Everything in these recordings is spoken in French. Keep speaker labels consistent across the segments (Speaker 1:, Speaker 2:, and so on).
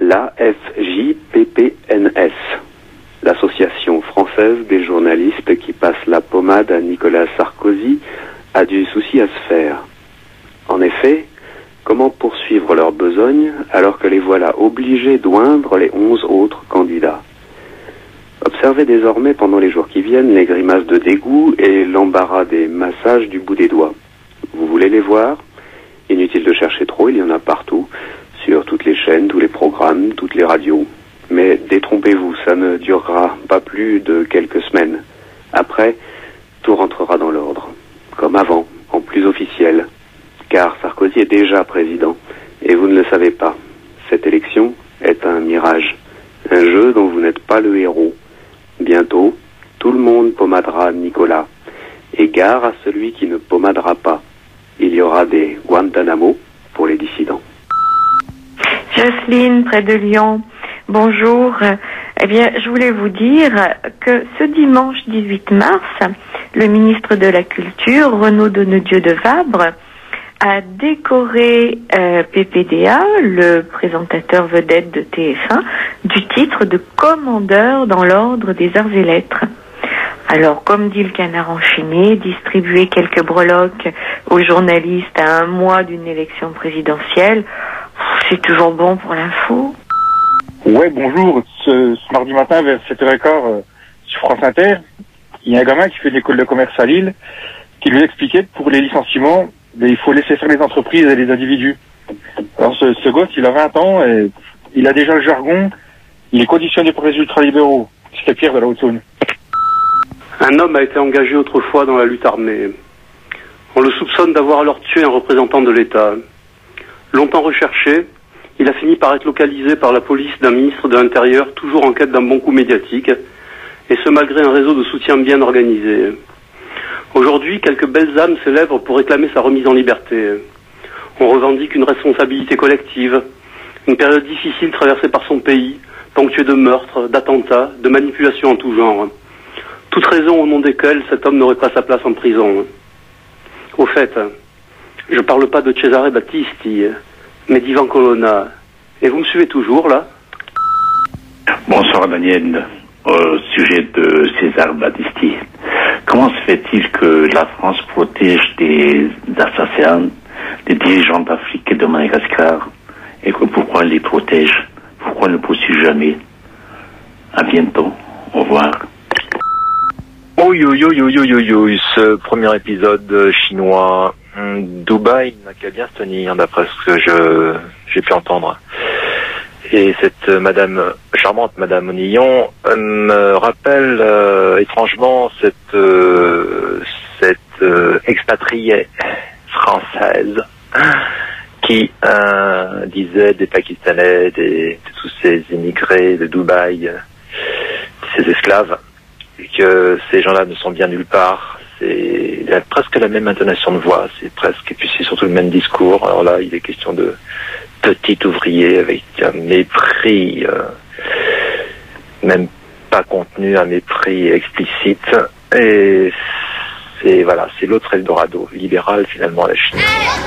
Speaker 1: l'AFJPPNS, l'Association française des journalistes qui passent la pommade à Nicolas Sarkozy, a du souci à se faire. En effet, comment poursuivre leur besogne alors que les voilà obligés d'oindre les 11 autres candidats? Observez désormais pendant les jours qui viennent les grimaces de dégoût et l'embarras des massages du bout des doigts. Vous voulez les voir? Inutile de chercher trop, il y en a partout, sur toutes les chaînes, tous les programmes, toutes les radios. Mais détrompez-vous, ça ne durera pas plus de quelques semaines. Après, tout rentrera dans l'ordre, comme avant, en plus officiel. Car Sarkozy est déjà président, et vous ne le savez pas. Cette élection est un mirage, un jeu dont vous n'êtes pas le héros. Bientôt, tout le monde pommadera Nicolas, et gare à celui qui ne pommadera pas. Il y aura des Guantanamo pour les dissidents.
Speaker 2: Jocelyne, près de Lyon. Bonjour. Eh bien, je voulais vous dire que ce dimanche 18 mars, le ministre de la Culture, Renaud Donnedieu de Vabre, a décoré PPDA, le présentateur vedette de TF1, du titre de commandeur dans l'ordre des arts et lettres. Alors, comme dit le canard enchaîné, distribuer quelques breloques aux journalistes à un mois d'une élection présidentielle, c'est toujours bon pour l'info.
Speaker 3: Ouais, bonjour. Ce mardi matin, vers 7h15, sur France Inter, il y a un gamin qui fait de l'école de commerce à Lille, qui lui expliquait que pour les licenciements, il faut laisser faire les entreprises et les individus. Alors ce gosse, il a 20 ans et il a déjà le jargon, il est conditionné pour les ultralibéraux. C'était Pierre de la Haute-Saône.
Speaker 4: Un homme a été engagé autrefois dans la lutte armée. On le soupçonne d'avoir alors tué un représentant de l'État. Longtemps recherché, il a fini par être localisé par la police d'un ministre de l'Intérieur, toujours en quête d'un bon coup médiatique, et ce malgré un réseau de soutien bien organisé. Aujourd'hui, quelques belles âmes s'élèvent pour réclamer sa remise en liberté. On revendique une responsabilité collective, une période difficile traversée par son pays, ponctuée de meurtres, d'attentats, de manipulations en tout genre. Toute raison au nom desquelles cet homme n'aurait pas sa place en prison. Au fait, je parle pas de Cesare Battisti, mais d'Ivan Colonna. Et vous me suivez toujours, là?
Speaker 5: Bonsoir, Daniel. Au sujet de Cesare Battisti. Comment se fait-il que la France protège des assassins, des dirigeants d'Afrique et de Madagascar? Et pourquoi elle les protège? Pourquoi elle ne poursuit jamais? À bientôt. Au revoir.
Speaker 6: Ce premier épisode chinois, Dubaï n'a qu'à bien se tenir, d'après ce que j'ai pu entendre. Et cette charmante madame Onillon me rappelle étrangement cette expatriée française qui disait des Pakistanais, de tous ces immigrés de Dubaï, ces esclaves, et que ces gens-là ne sont bien nulle part. Il a presque la même intonation de voix, et puis c'est surtout le même discours. Alors là, il est question de petit ouvrier avec un mépris, même pas contenu, un mépris explicite. Et c'est l'autre Eldorado, libéral finalement, la Chine.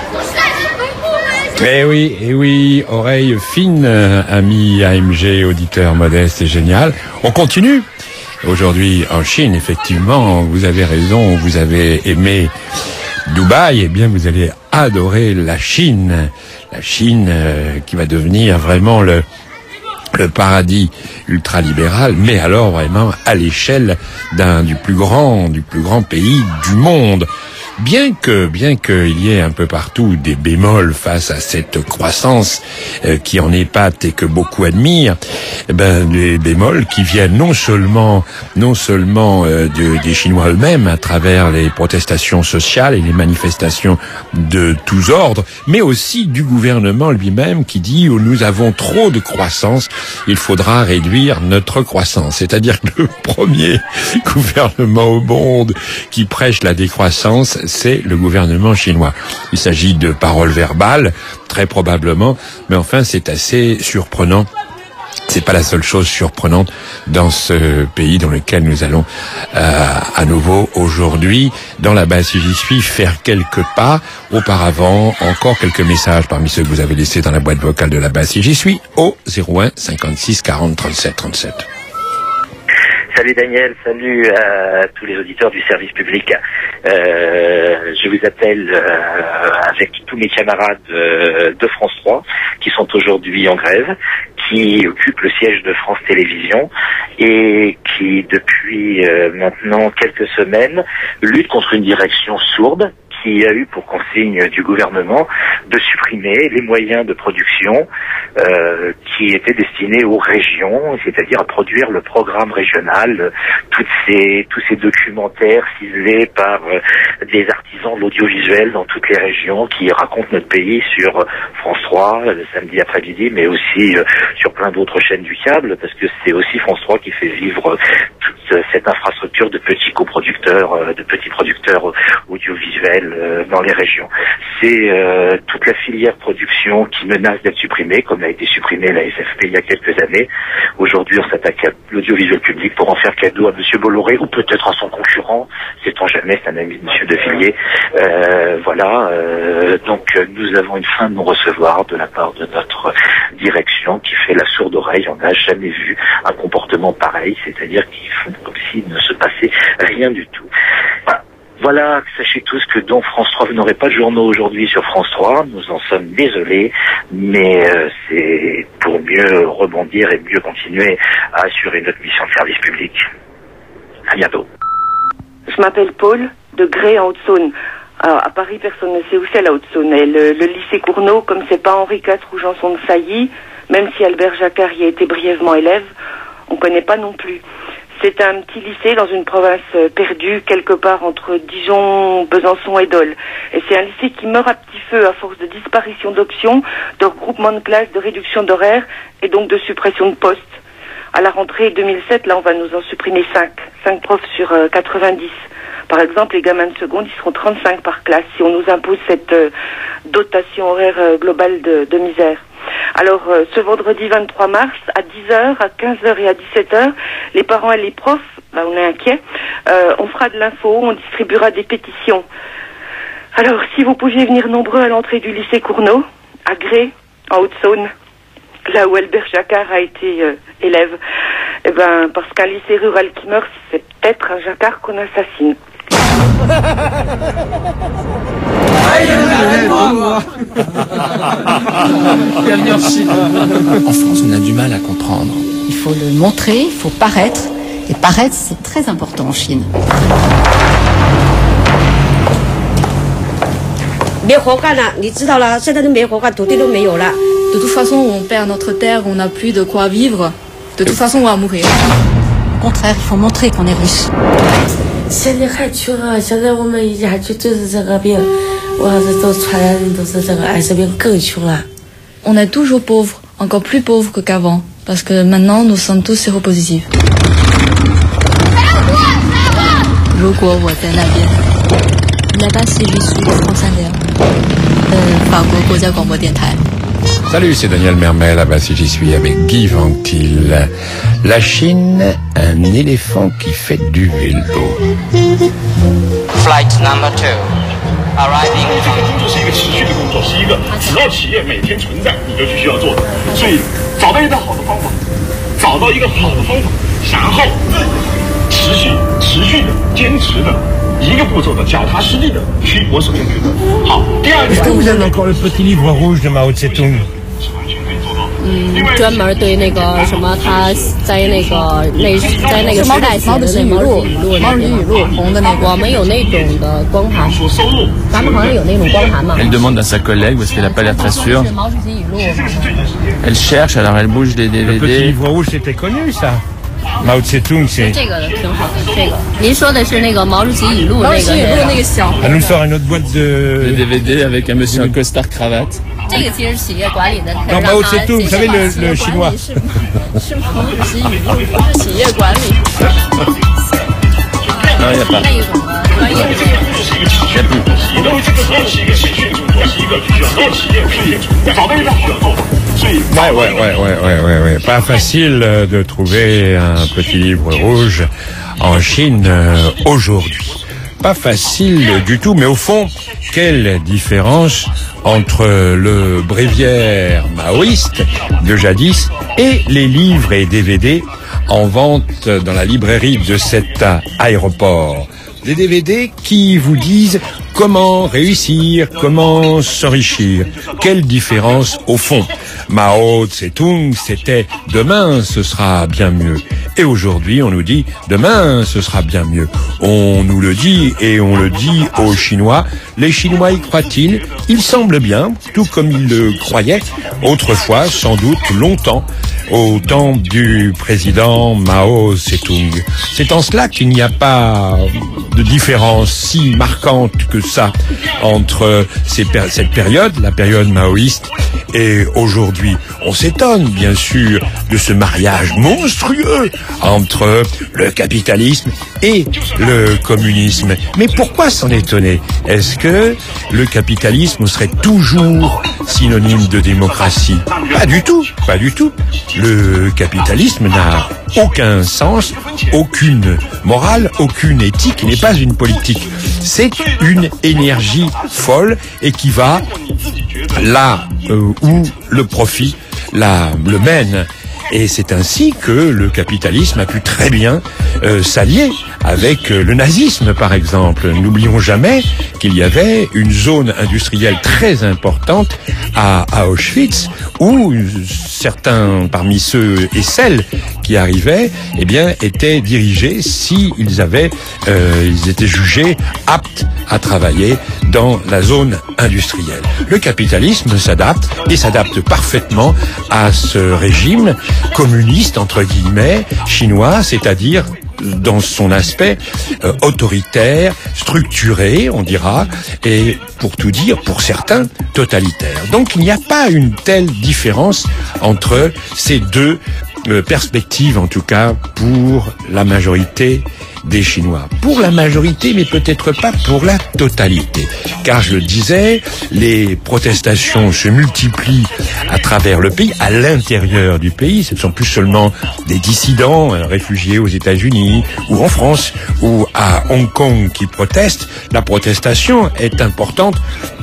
Speaker 7: Eh oui, oreille fine, ami AMG, auditeur modeste et génial. On continue. Aujourd'hui, en Chine, effectivement, vous avez raison, vous avez aimé Dubaï, eh bien, vous allez adorer la Chine. La Chine qui va devenir vraiment le paradis ultralibéral, mais alors vraiment à l'échelle du plus grand pays du monde. Bien qu'il y ait un peu partout des bémols face à cette croissance qui en épate et que beaucoup admirent, des bémols qui viennent non seulement des Chinois eux-mêmes à travers les protestations sociales et les manifestations de tous ordres, mais aussi du gouvernement lui-même qui dit nous avons trop de croissance, il faudra réduire notre croissance. C'est-à-dire que le premier gouvernement au monde qui prêche la décroissance, c'est le gouvernement chinois. Il s'agit de paroles verbales, très probablement, mais enfin c'est assez surprenant C'est pas la seule chose surprenante dans ce pays dans lequel nous allons à nouveau aujourd'hui dans la base Si j'y suis faire quelques pas. Auparavant, encore quelques messages parmi ceux que vous avez laissés dans la boîte vocale de la base Si j'y suis au 01 56 40 37 37.
Speaker 6: Salut Daniel, salut à tous les auditeurs du service public. Je vous appelle avec tous mes camarades de France 3 qui sont aujourd'hui en grève, qui occupent le siège de France Télévisions et qui depuis maintenant quelques semaines luttent contre une direction sourde qui a eu pour consigne du gouvernement de supprimer les moyens de production qui étaient destinés aux régions, c'est-à-dire à produire le programme régional, tous ces documentaires ciselés par des artisans de l'audiovisuel dans toutes les régions qui racontent notre pays sur France 3 le samedi après-midi, mais aussi sur plein d'autres chaînes du câble, parce que c'est aussi France 3 qui fait vivre toute cette infrastructure de petits coproducteurs, de petits producteurs audiovisuels dans les régions. C'est toute la filière production qui menace d'être supprimée, comme a été supprimée la SFP il y a quelques années. Aujourd'hui, on s'attaque à l'audiovisuel public pour en faire cadeau à Monsieur Bolloré ou peut-être à son concurrent. Sait-on jamais, c'est un ami de Monsieur De Villiers. Voilà. Donc, nous avons une fin de non-recevoir de la part de notre direction qui fait la sourde oreille. On n'a jamais vu un comportement pareil, c'est-à-dire qu'ils font comme s'il ne se passait rien du tout. Voilà, sachez tous que donc France 3, vous n'aurez pas de journaux aujourd'hui sur France 3, nous en sommes désolés, mais c'est pour mieux rebondir et mieux continuer à assurer notre mission de service public. À bientôt.
Speaker 8: Je m'appelle Paul, de Grès en Haute-Saône. Alors, à Paris, personne ne sait où c'est la Haute-Saône. Et le lycée Cournot, comme c'est pas Henri IV ou Janson de Sailly, même si Albert Jacquard y a été brièvement élève, on connaît pas non plus. C'est un petit lycée dans une province perdue, quelque part entre Dijon, Besançon et Dole. Et c'est un lycée qui meurt à petit feu à force de disparition d'options, de regroupement de classes, de réduction d'horaires et donc de suppression de postes. À la rentrée 2007, là, on va nous en supprimer 5 profs sur 90. Par exemple, les gamins de seconde, ils seront 35 par classe si on nous impose cette dotation horaire globale de misère. Alors, ce vendredi 23 mars, à 10h, à 15h et à 17h, les parents et les profs, on est inquiets, on fera de l'info, on distribuera des pétitions. Alors, si vous pouviez venir nombreux à l'entrée du lycée Cournot, à Grès, en Haute-Saône, là où Albert Jacquard a été élève, parce qu'un lycée rural qui meurt, c'est peut-être un Jacquard qu'on assassine.
Speaker 9: En France, on a du mal à comprendre. Il faut le montrer, il faut paraître. Et paraître, c'est très important en Chine.
Speaker 10: De toute façon, on perd notre terre, on n'a plus de quoi vivre. De toute façon, on va mourir.
Speaker 9: Au contraire, il faut montrer qu'on est riche.
Speaker 10: On est toujours pauvres, encore plus pauvres qu'avant, parce que maintenant nous sommes tous séropositifs.
Speaker 7: Salut, c'est Daniel Mermel, là-bas si j'y suis avec Guy Ventil. La Chine, un éléphant qui fait du vélo.
Speaker 11: Flight number 2.
Speaker 12: 这个工作是一个持续的工作，是一个只要企业每天存在，你就需要做的。所以找到一个好的方法，然后持续的、坚持的，一个步骤的、脚踏实地的去。我首先觉得好。第二点，
Speaker 13: Est-ce que vous avez encore le petit livre rouge de Mao Tse-tung?
Speaker 14: 专门对那个什么，他在那个时代写的那毛主席语录红的那个，我们有那种的光盘，咱们好像有那种光盘嘛。
Speaker 15: Elle demande à sa collègue parce qu'elle n'a pas l'air très sûre. Elle cherche, alors elle bouge les DVD.
Speaker 13: Le petit livre rouge, c'était connu ça. Mao Tse-tung, c'est.
Speaker 14: 这个挺好的，这个。您说的是那个毛主席语录那个小。
Speaker 13: Elle nous sort une autre boîte de
Speaker 15: DVD avec un monsieur en costard cravate.
Speaker 14: 这个其实企业管理的。
Speaker 13: Non, Mao Tse-tung, vous savez le chinois.
Speaker 14: 是毛主席语录，企业管理。
Speaker 15: Non, il n'y a pas.
Speaker 14: 那一种的专业的这种。
Speaker 12: 因为这个是一个持续的工作，是一个需要让企业每天存在，找到一个好的方法，
Speaker 7: Ouais. Pas facile de trouver un petit livre rouge en Chine aujourd'hui. Pas facile du tout, mais au fond, quelle différence entre le bréviaire maoïste de jadis et les livres et DVD en vente dans la librairie de cet aéroport. Des DVD qui vous disent comment réussir, comment s'enrichir. Quelle différence au fond. Mao Tse-tung, c'était « demain, ce sera bien mieux ». Et aujourd'hui, on nous dit « demain, ce sera bien mieux ». On nous le dit et on le dit aux Chinois. Les Chinois y croient-ils? Il semble bien, tout comme ils le croyaient autrefois, sans doute longtemps, au temps du président Mao Tse-tung. C'est en cela qu'il n'y a pas de différence si marquante que ça entre cette période, la période maoïste, et aujourd'hui. On s'étonne, bien sûr, de ce mariage monstrueux entre le capitalisme et le communisme. Mais pourquoi s'en étonner? Est-ce que le capitalisme serait toujours synonyme de démocratie? Pas du tout, pas du tout. Le capitalisme n'a aucun sens, aucune morale, aucune éthique, n'est pas une politique. C'est une énergie folle et qui va là où le profit le mène. Et c'est ainsi que le capitalisme a pu très bien s'allier avec le nazisme, par exemple. N'oublions jamais qu'il y avait une zone industrielle très importante à Auschwitz, où certains parmi ceux et celles qui arrivaient, eh bien, étaient dirigés si ils étaient jugés aptes à travailler dans la zone industrielle. Le capitalisme s'adapte et s'adapte parfaitement à ce régime communiste, entre guillemets, chinois, c'est-à-dire dans son aspect autoritaire, structuré, on dira, et pour tout dire, pour certains, totalitaire. Donc il n'y a pas une telle différence entre ces deux perspectives, en tout cas pour la majorité des Chinois. Pour la majorité, mais peut-être pas pour la totalité. Car je le disais, les protestations se multiplient à travers le pays, à l'intérieur du pays. Ce ne sont plus seulement des dissidents, réfugiés aux États-Unis, ou en France, ou à Hong Kong qui protestent. La protestation est importante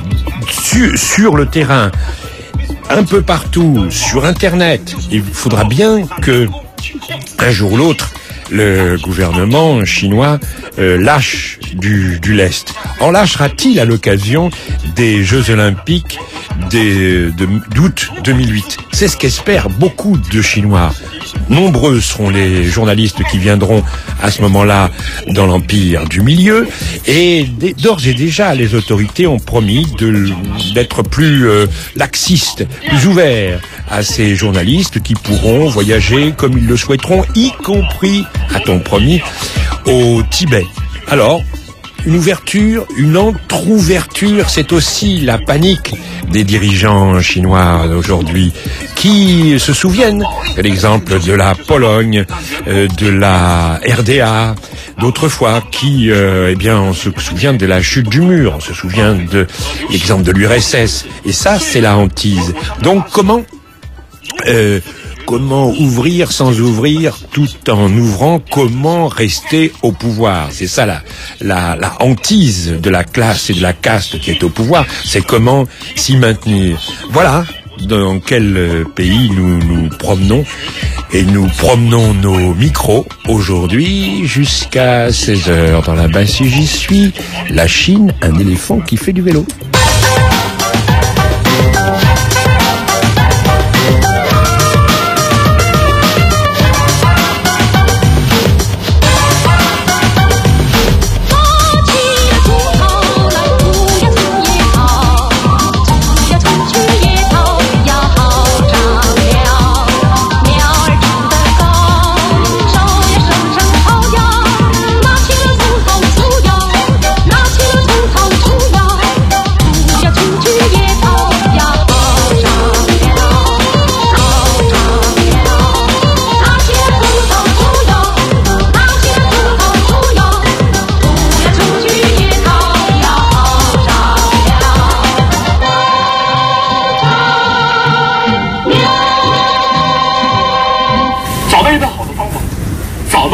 Speaker 7: sur le terrain, un peu partout, sur Internet. Il faudra bien que, un jour ou l'autre, le gouvernement chinois lâche du lest. En lâchera-t-il à l'occasion des Jeux Olympiques d'août 2008? C'est ce qu'espèrent beaucoup de Chinois. Nombreux seront les journalistes qui viendront à ce moment-là dans l'empire du milieu, et d'ores et déjà les autorités ont promis d'être plus laxistes, plus ouverts à ces journalistes qui pourront voyager comme ils le souhaiteront, y compris, a-t-on promis, au Tibet. Alors, une ouverture, une entre-ouverture, c'est aussi la panique des dirigeants chinois d'aujourd'hui qui se souviennent de l'exemple de la Pologne, de la RDA, d'autrefois qui, on se souvient de la chute du mur, on se souvient de l'exemple de l'URSS, et ça, c'est la hantise. Donc, comment ouvrir sans ouvrir tout en ouvrant? Comment rester au pouvoir? C'est ça la hantise de la classe et de la caste qui est au pouvoir. C'est comment s'y maintenir. Voilà dans quel pays nous nous promenons. Et nous promenons nos micros aujourd'hui jusqu'à 16h dans la basse. J'y suis. La Chine, un éléphant qui fait du vélo.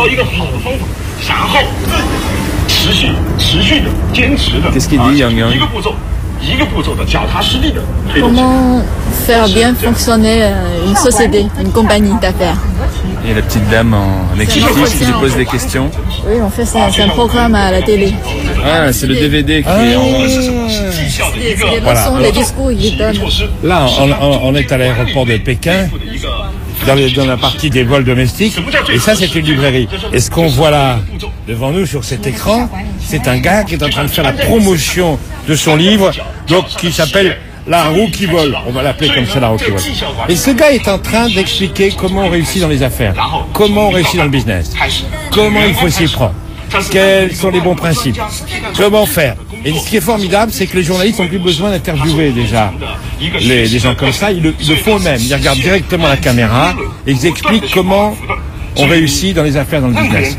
Speaker 12: 到一个好的方法，然后持续的、坚持的，
Speaker 15: Qu'est-ce qu'il dit, Yang Yang?
Speaker 12: 一个步骤的、脚踏实地的推动。
Speaker 10: Comment faire bien fonctionner une société, une compagnie d'affaires?
Speaker 15: Et la petite dame en exécutif qui lui pose des questions.
Speaker 10: Oui, en fait, c'est un programme à la télé.
Speaker 15: Ah, c'est le DVD qui est en...
Speaker 10: C'est les leçons, les discours, ils donnent.
Speaker 7: Là, on est à l'aéroport de Pékin, dans la partie des vols domestiques, et ça, c'est une librairie. Et ce qu'on voit là, devant nous, sur cet écran, c'est un gars qui est en train de faire la promotion de son livre, donc qui s'appelle La roue qui vole. On va l'appeler comme ça, La roue qui vole. Et ce gars est en train d'expliquer comment on réussit dans les affaires, comment on réussit dans le business, comment il faut s'y prendre, quels sont les bons principes, comment faire. Et ce qui est formidable, c'est que les journalistes n'ont plus besoin d'interviewer déjà des gens comme ça. Ils le font eux-mêmes. Ils regardent directement la caméra et ils expliquent comment on réussit dans les affaires, dans le business.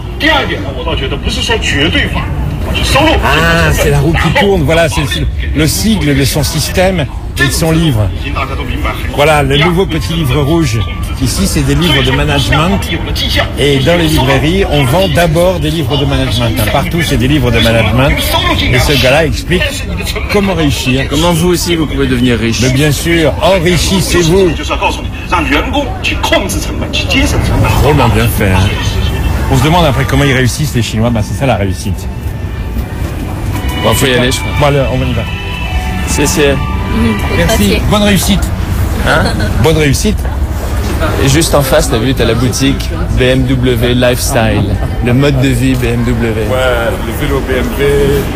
Speaker 7: Ah, c'est la roue qui tourne. Voilà, c'est le sigle de son système et de son livre. Voilà, le nouveau petit livre rouge. Ici, c'est des livres de management. Et dans les librairies, on vend d'abord des livres de management. Partout, c'est des livres de management. Et ce gars-là explique comment réussir.
Speaker 15: Comment vous aussi, vous pouvez devenir riche.
Speaker 7: Mais bien sûr, enrichissez-vous. Drôlement bien fait. Hein. On se demande après comment ils réussissent, les Chinois. Ben, c'est ça la réussite.
Speaker 15: Bon, faut y aller, je crois.
Speaker 7: Bon, allez, on y va.
Speaker 15: C'est...
Speaker 7: Merci. Bonne réussite.
Speaker 15: Hein?
Speaker 7: Bonne réussite.
Speaker 15: Et juste en face, t'as vu, t'as la boutique BMW Lifestyle. Le mode de vie BMW.
Speaker 7: Ouais, le vélo BMW.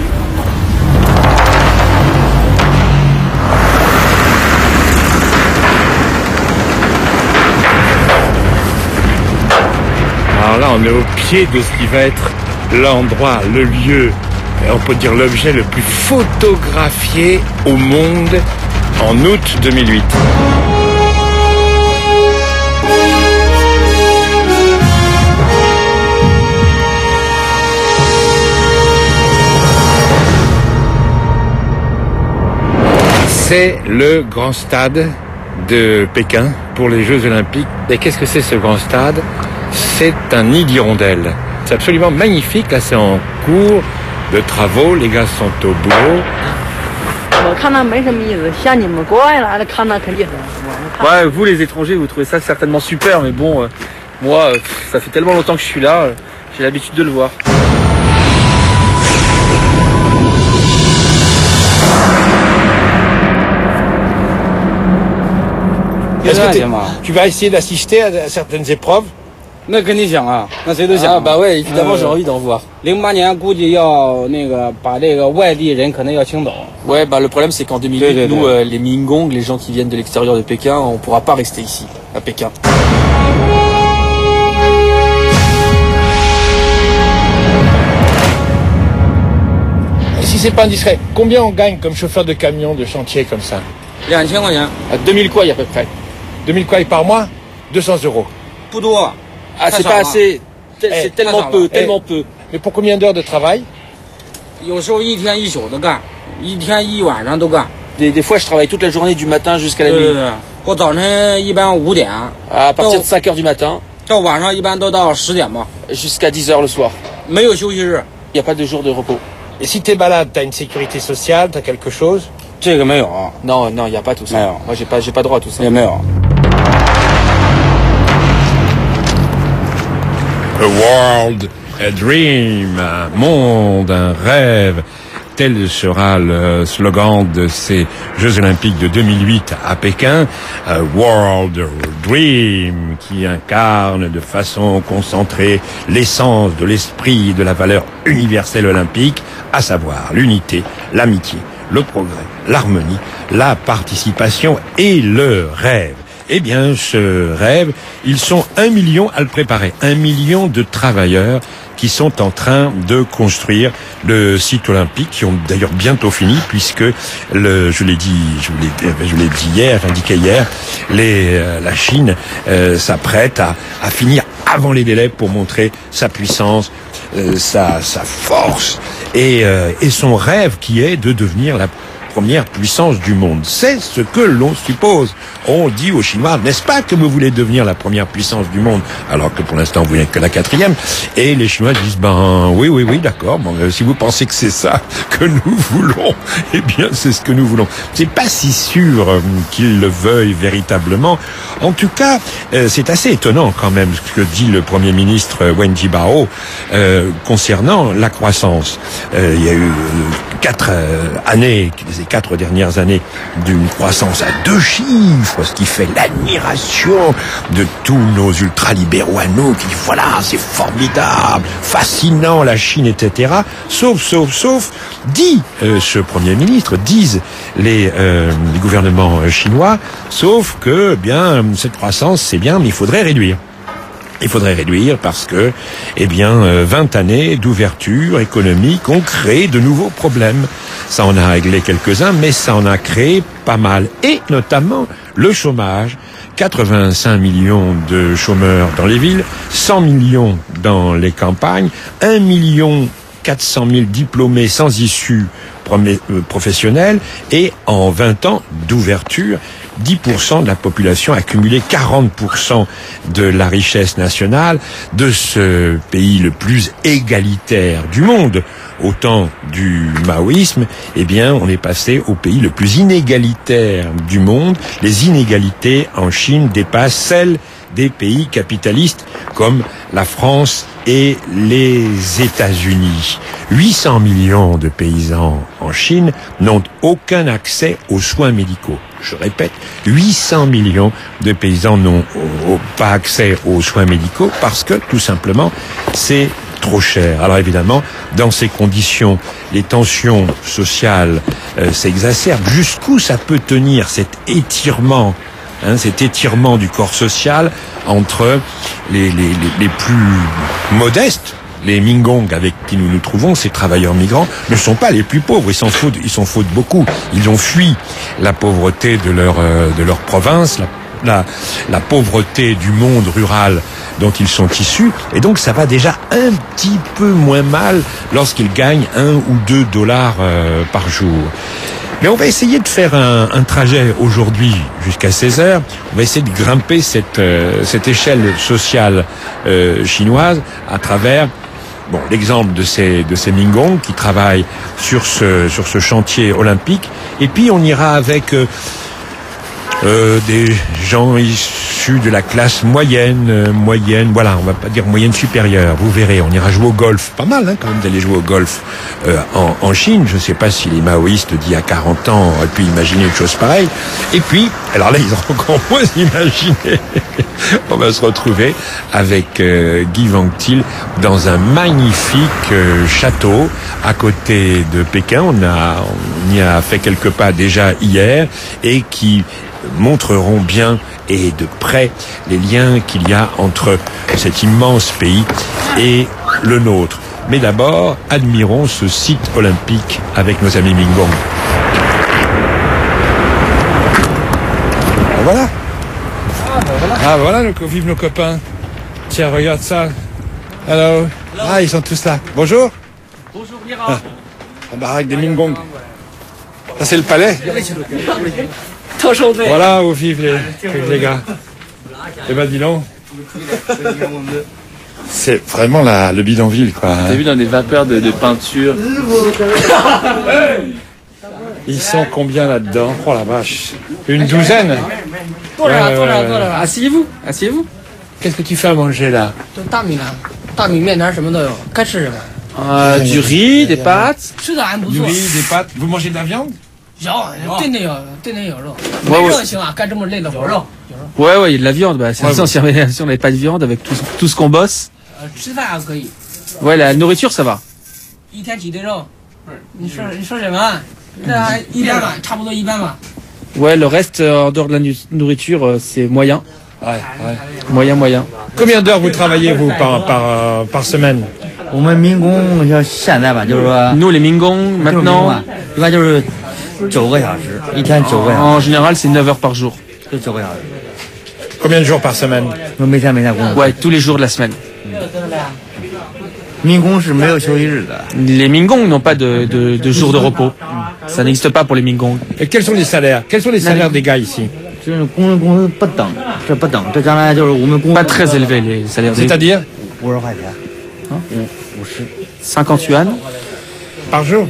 Speaker 7: Alors là, on est au pied de ce qui va être l'endroit, le lieu, et on peut dire l'objet le plus photographié au monde en août 2008. C'est le grand stade de Pékin pour les Jeux Olympiques. Et qu'est-ce que c'est ce grand stade? C'est un nid d'hirondelles. C'est absolument magnifique. Là, c'est en cours de travaux. Les gars sont au boulot.
Speaker 16: Ouais, vous les étrangers, vous trouvez ça certainement super, mais bon, moi, ça fait tellement longtemps que je suis là, j'ai l'habitude de le voir.
Speaker 7: Est-ce que tu vas essayer d'assister à certaines épreuves?
Speaker 16: Ah bah ouais, évidemment, j'ai envie d'en voir. Ouais, bah le problème c'est qu'en 2008, nous, les Mingong, les gens qui viennent de l'extérieur de Pékin, on pourra pas rester ici, à Pékin.
Speaker 7: Si c'est pas indiscret, combien on gagne comme chauffeur de camion de chantier comme ça? 2000 quoi à peu près? 2000 quoi par mois? 200 €.
Speaker 16: Ah, c'est pas assez. C'est tellement peu, tellement peu.
Speaker 7: Mais pour combien d'heures de travail?
Speaker 16: Des fois, je travaille toute la journée du matin jusqu'à la nuit. À partir de 5 heures du matin. Jusqu'à 10 heures le soir. Il n'y a pas de jour de repos.
Speaker 7: Et si t'es malade, t'as une sécurité sociale, t'as quelque chose?
Speaker 16: Non, non, il n'y a pas tout ça. Moi, j'ai pas droit à tout ça.
Speaker 7: A world, a dream, un monde, un rêve. Tel sera le slogan de ces Jeux Olympiques de 2008 à Pékin. A world, a dream, qui incarne de façon concentrée l'essence de l'esprit de la valeur universelle olympique, à savoir l'unité, l'amitié, le progrès, l'harmonie, la participation et le rêve. Eh bien, ce rêve, ils sont 1 million à le préparer. 1 million de travailleurs qui sont en train de construire le site olympique, qui ont d'ailleurs bientôt fini, puisque je l'ai dit hier, indiqué hier, la Chine s'apprête à finir avant les délais pour montrer sa puissance, sa force et son rêve qui est de devenir première puissance du monde. C'est ce que l'on suppose. On dit aux Chinois, n'est-ce pas que vous voulez devenir la première puissance du monde, alors que pour l'instant vous n'êtes que la 4e. Et les Chinois disent, oui, d'accord, si vous pensez que c'est ça que nous voulons, eh bien c'est ce que nous voulons. C'est pas si sûr qu'ils le veuillent véritablement. En tout cas, c'est assez étonnant quand même ce que dit le Premier ministre Wen Jiabao concernant la croissance. Il y a eu 4 années, les 4 dernières années, d'une croissance à 2 chiffres, ce qui fait l'admiration de tous nos ultralibéraux à nous, qui disent, voilà, c'est formidable, fascinant, la Chine, etc. Sauf, dit ce Premier ministre, disent les gouvernements chinois, sauf que, bien, cette croissance, c'est bien, mais il faudrait réduire. Il faudrait réduire parce que, 20 années d'ouverture économique ont créé de nouveaux problèmes. Ça en a réglé quelques-uns, mais ça en a créé pas mal. Et notamment le chômage. 85 millions de chômeurs dans les villes, 100 millions dans les campagnes, 1 400 000 diplômés sans issue professionnelle et en 20 ans d'ouverture, 10% de la population a cumulé 40% de la richesse nationale de ce pays le plus égalitaire du monde. Au temps du maoïsme, on est passé au pays le plus inégalitaire du monde. Les inégalités en Chine dépassent celles des pays capitalistes comme la France et les États-Unis. 800 millions de paysans en Chine n'ont aucun accès aux soins médicaux. Je répète, 800 millions de paysans n'ont pas accès aux soins médicaux parce que, tout simplement, c'est trop cher. Alors évidemment, dans ces conditions, les tensions sociales s'exacerbent. Jusqu'où ça peut tenir cet étirement du corps social entre les plus modestes. Les Mingong avec qui nous nous trouvons, ces travailleurs migrants, ne sont pas les plus pauvres. Ils s'en foutent beaucoup. Ils ont fui la pauvreté de leur province, la pauvreté du monde rural dont ils sont issus, et donc ça va déjà un petit peu moins mal lorsqu'ils gagnent 1 ou 2 dollars par jour. Mais on va essayer de faire un trajet aujourd'hui jusqu'à 16h. On va essayer de grimper cette échelle sociale chinoise à travers l'exemple de ces Mingong qui travaillent sur ce chantier olympique. Et puis on ira avec des gens issus de la classe moyenne, voilà, on va pas dire moyenne supérieure, vous verrez, on ira jouer au golf, pas mal quand même d'aller jouer au golf en Chine, je sais pas si les maoïstes d'il y a 40 ans auraient pu imaginer une chose pareille, et puis, alors là ils ont encore moins imaginé, on va se retrouver avec Guy Wangtil dans un magnifique château à côté de Pékin, on y a fait quelques pas déjà hier, et qui montreront bien et de près les liens qu'il y a entre cet immense pays et le nôtre. Mais d'abord, admirons ce site olympique avec nos amis Mingong. Voilà. Ah voilà, vivent nos copains. Tiens, regarde ça. Hello. Ah, ils sont tous là. Bonjour.
Speaker 16: Bonjour, Mira.
Speaker 7: La baraque des Mingong. Ça, c'est le palais. Voilà où vivent les gars. Eh ben, dis donc. C'est vraiment le bidonville, quoi.
Speaker 15: T'as vu dans des vapeurs de peinture.
Speaker 7: Ils sont combien là-dedans? Oh la vache. Une douzaine.
Speaker 16: Asseyez-vous.
Speaker 7: Qu'est-ce que tu fais à manger là?
Speaker 16: Du riz, des pâtes.
Speaker 7: Du riz, des pâtes. Vous mangez de la viande?
Speaker 16: Ouais, il y a de la viande. Bah, c'est si on n'avait pas de viande avec tout ce qu'on bosse. Ouais, la nourriture, ça va. Ouais, le reste, en dehors de la nourriture, c'est moyen.
Speaker 7: Ouais.
Speaker 16: Moyen.
Speaker 7: Combien d'heures vous travaillez, vous, par semaine?
Speaker 16: Nous, les Mingong, maintenant, en général, c'est 9 heures par jour.
Speaker 7: Combien de jours par semaine?
Speaker 16: Ouais, tous les jours de la semaine. Les Mingong n'ont pas de jour de repos. Ça n'existe pas pour les Minggong.
Speaker 13: Et quels sont les salaires des gars ici?
Speaker 16: Pas très élevés les salaires.
Speaker 13: C'est-à-dire
Speaker 16: 50 yuan
Speaker 13: par jour.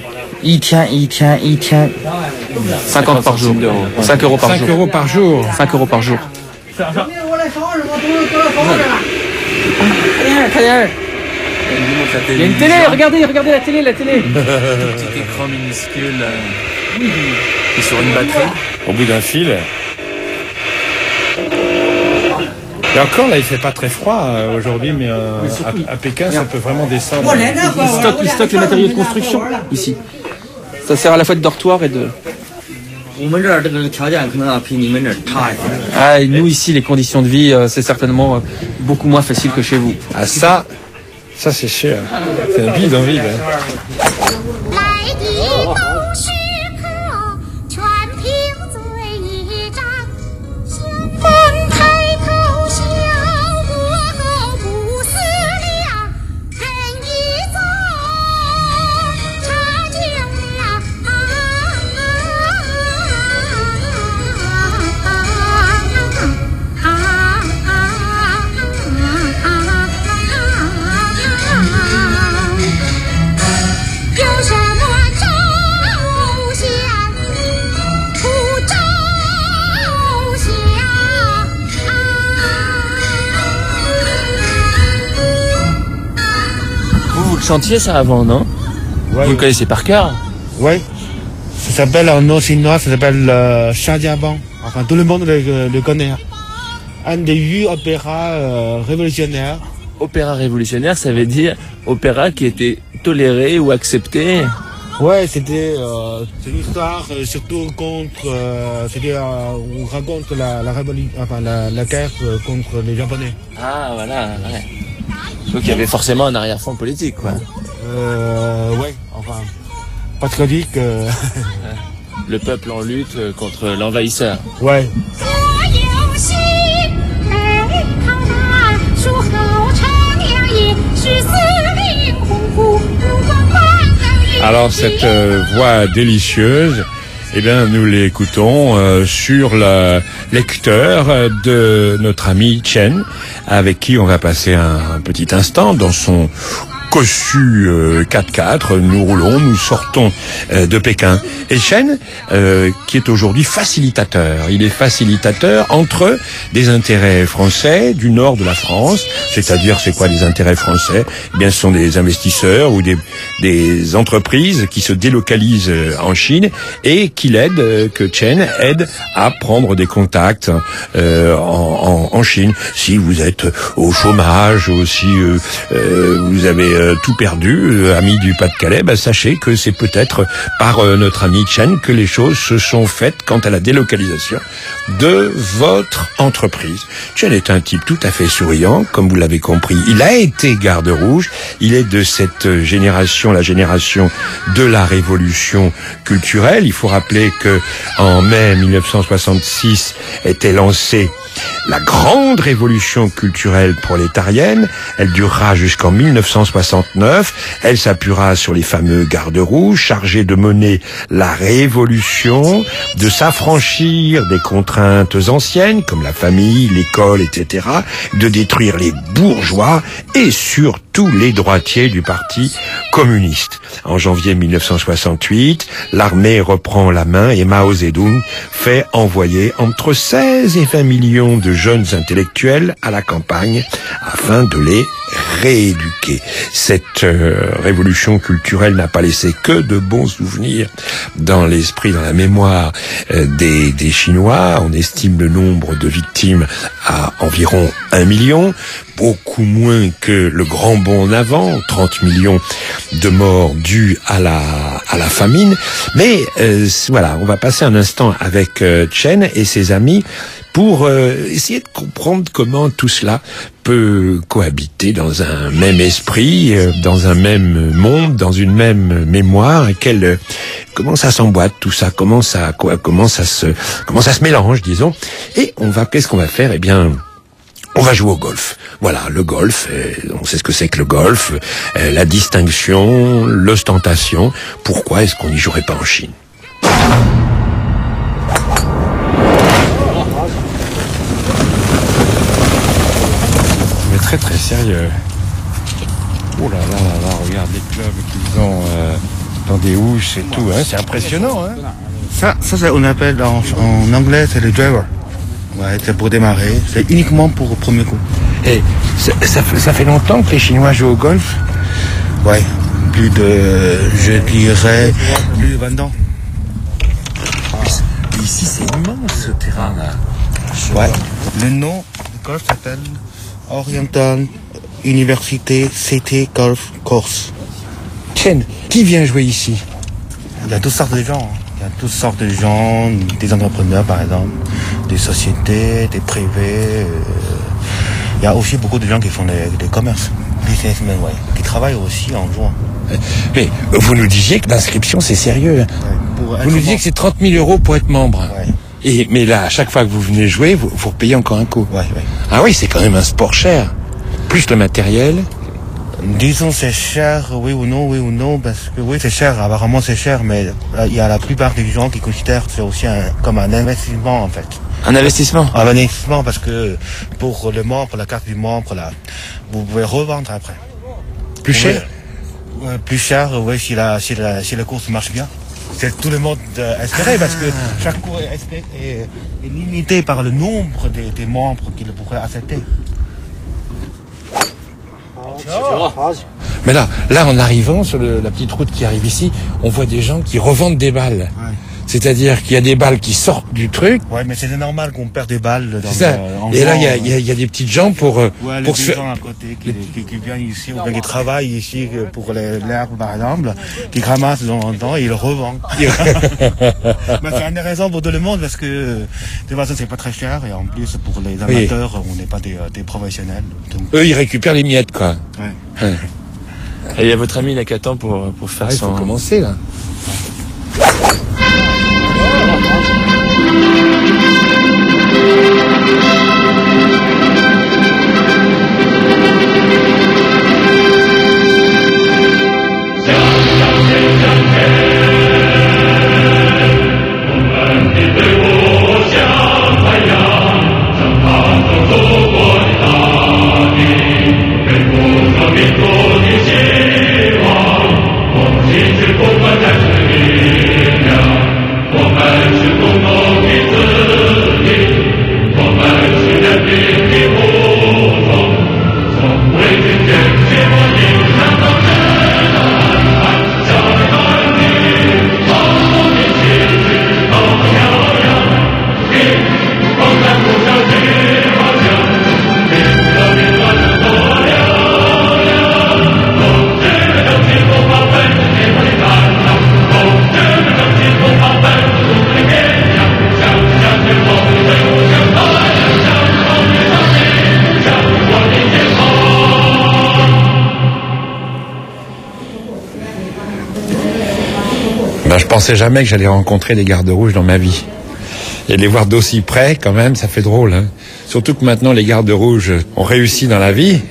Speaker 16: 50 par jour. 5 euros par jour.
Speaker 13: 5 euros par jour.
Speaker 16: 5 euros par jour. Il y a une télé, regardez la télé.
Speaker 15: Petit écran minuscule qui est sur une batterie.
Speaker 13: Au bout d'un fil. Et encore là, il fait pas très froid aujourd'hui, mais à Pékin, ça peut vraiment descendre.
Speaker 16: Ils stockent les matériaux de construction ici. Ça sert à la fois de dortoir et de... Ah, et nous ici, les conditions de vie, c'est certainement beaucoup moins facile que chez vous.
Speaker 13: Ah ça c'est sûr. C'est un bidonville.
Speaker 15: Chantier ça avant, non?
Speaker 13: Ouais.
Speaker 15: Vous le connaissez par cœur?
Speaker 13: Oui. Ça s'appelle en nom chinois, ça s'appelle Shadiabang. Enfin, tout le monde le connaît. Un des 8 opéras révolutionnaires.
Speaker 15: Opéra révolutionnaire, ça veut dire opéra qui était toléré ou accepté?
Speaker 13: Ouais, c'est une histoire surtout contre, on raconte la guerre contre les Japonais.
Speaker 15: Ah voilà, ouais. Donc il y avait forcément un arrière-fond politique, quoi.
Speaker 13: Ouais, enfin, patriotique.
Speaker 15: Le peuple en lutte contre l'envahisseur.
Speaker 13: Ouais. Alors cette voix délicieuse, eh bien nous l'écoutons sur le lecteur de notre ami Chen, avec qui on va passer un petit instant dans son cossu 4x4, nous roulons, nous sortons de Pékin. Et Chen, qui est aujourd'hui facilitateur, il est facilitateur entre des intérêts français du nord de la France, c'est-à-dire c'est quoi les intérêts français? Eh bien ce sont des investisseurs ou des entreprises qui se délocalisent en Chine et qui l'aident, que Chen aide à prendre des contacts en Chine. Si vous êtes au chômage ou si vous avez tout perdu, ami du Pas-de-Calais, sachez que c'est peut-être par notre ami Chen que les choses se sont faites quant à la délocalisation de votre entreprise. Chen est un type tout à fait souriant, comme vous l'avez compris. Il a été garde rouge, il est de cette génération, la génération de la révolution culturelle. Il faut rappeler que en mai 1966 était lancée la grande révolution culturelle prolétarienne. Elle durera jusqu'en 1969. Elle s'appuiera sur les fameux gardes rouges chargés de mener la révolution, de s'affranchir des contraintes anciennes comme la famille, l'école, etc., de détruire les bourgeois et surtout les droitiers du parti communiste. En janvier 1968, l'armée reprend la main et Mao Zedong fait envoyer entre 16 et 20 millions de jeunes intellectuels à la campagne afin de les rééduquer. Cette révolution culturelle n'a pas laissé que de bons souvenirs dans l'esprit, dans la mémoire des Chinois. On estime le nombre de victimes à environ 1 million, beaucoup moins que le grand bond en avant, 30 millions de morts dus à la famine. Mais voilà, on va passer un instant avec Chen et ses amis pour essayer de comprendre comment tout cela peut cohabiter dans un même esprit, dans un même monde, dans une même mémoire, et comment ça s'emboîte tout ça, comment ça se mélange, disons. Et qu'est-ce qu'on va faire? Eh bien, on va jouer au golf. Voilà, le golf, on sait ce que c'est que le golf, la distinction, l'ostentation. Pourquoi est-ce qu'on n'y jouerait pas en Chine?
Speaker 7: Mais très très sérieux. Oh là là là là, regarde les clubs qu'ils ont dans des houches et tout, hein, c'est impressionnant. Hein.
Speaker 17: Ça on appelle en anglais, c'est le driver. Ouais, c'est pour démarrer, c'est uniquement pour le premier coup.
Speaker 7: Et ça fait longtemps que les Chinois jouent au golf?
Speaker 17: Ouais, je dirais, plus de 20 ans.
Speaker 7: Ici, c'est immense ce terrain-là.
Speaker 17: Ouais, le nom du golf s'appelle Oriental Université CT Golf Course.
Speaker 7: Chen, qui vient jouer ici?
Speaker 17: Il y a toutes sortes de gens. Il y a toutes sortes de gens, des entrepreneurs par exemple, des sociétés, des privés. Il y a aussi beaucoup de gens qui font des commerces, businessmen, ouais, qui travaillent aussi en jouant.
Speaker 7: Mais vous nous disiez que l'inscription c'est sérieux. Ouais, vous nous disiez que c'est 30 000 € pour être membre. Ouais. Mais là, à chaque fois que vous venez jouer, vous repayez encore un coup.
Speaker 17: Ouais, ouais.
Speaker 7: Ah oui, c'est quand même un sport cher. Plus le matériel.
Speaker 17: Disons c'est cher, oui ou non, parce que oui c'est cher, apparemment c'est cher, mais il y a la plupart des gens qui considèrent que c'est aussi comme un investissement en fait.
Speaker 7: Un investissement?
Speaker 17: Un investissement parce que pour le membre, la carte du membre, là, vous pouvez revendre après.
Speaker 7: Plus cher?
Speaker 17: Plus cher, oui, si la course marche bien. C'est tout le monde espéré parce que chaque cours est limité par le nombre des membres qui le pourraient accepter.
Speaker 7: Mais là, en arrivant sur la petite route qui arrive ici, on voit des gens qui revendent des balles. Ouais. C'est-à-dire qu'il y a des balles qui sortent du truc.
Speaker 17: Ouais, mais c'est normal qu'on perd des balles.
Speaker 7: C'est ça. Et là, il y a des petites gens pour
Speaker 17: se faire. Gens à côté qui viennent ici, ou bien qui travaillent ici pour l'herbe par exemple, qui ramassent dans le temps et ils le revendent. Mais c'est intéressant pour tout le monde parce que de toute façon c'est pas très cher et en plus pour les amateurs, on n'est pas des professionnels. Donc...
Speaker 7: Eux, ils récupèrent les miettes, quoi.
Speaker 17: Ouais.
Speaker 15: Et il y a votre ami, il a qu'à temps pour faire son...
Speaker 7: Il faut commencer, là. Je pensais jamais que j'allais rencontrer des gardes rouges dans ma vie. Et les voir d'aussi près, quand même, ça fait drôle. Hein. Surtout que maintenant, les gardes rouges ont réussi dans la vie.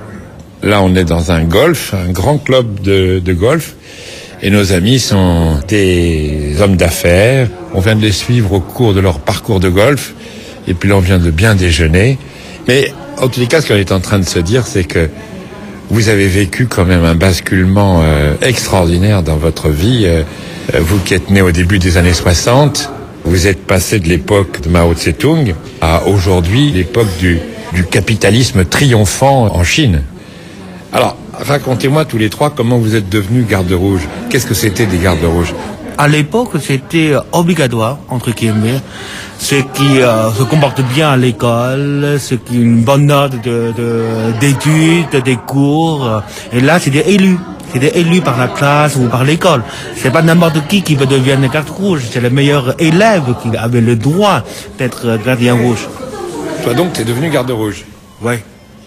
Speaker 7: Là, on est dans un golf, un grand club de golf. Et nos amis sont des hommes d'affaires. On vient de les suivre au cours de leur parcours de golf. Et puis là, on vient de bien déjeuner. Mais en tous les cas, ce qu'on est en train de se dire, c'est que vous avez vécu quand même un basculement extraordinaire dans votre vie. Vous qui êtes né au début des années 60, vous êtes passé de l'époque de Mao Tse-tung à aujourd'hui l'époque du capitalisme triomphant en Chine. Alors, racontez-moi tous les trois comment vous êtes devenus gardes rouges. Qu'est-ce que c'était des gardes rouges?
Speaker 17: À l'époque, c'était obligatoire, entre guillemets. Ceux qui se comportent bien à l'école, ceux qui ont une bonne note d'études, des cours. Et là, c'était élu. C'était élu par la classe ou par l'école. C'est pas n'importe qui veut devenir garde rouge. C'est le meilleur élève qui avait le droit d'être gardien rouge.
Speaker 7: Toi donc, t'es devenu garde rouge?
Speaker 17: Ouais.